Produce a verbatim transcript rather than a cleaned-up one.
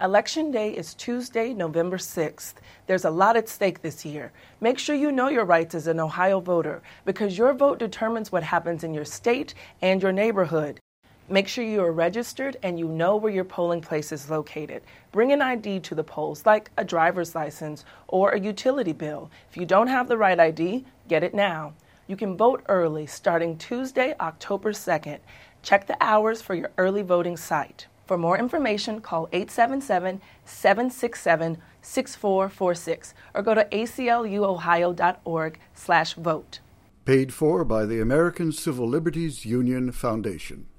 Election Day is Tuesday, November sixth. There's a lot at stake this year. Make sure you know your rights as an Ohio voter because your vote determines what happens in your state and your neighborhood. Make sure you are registered and you know where your polling place is located. Bring an I D to the polls, like a driver's license or a utility bill. If you don't have the right I D, get it now. You can vote early starting Tuesday, October second. Check the hours for your early voting site. For more information, call eight seven seven, seven six seven, six four four six or go to acluohio.org slash vote. Paid for by the American Civil Liberties Union Foundation.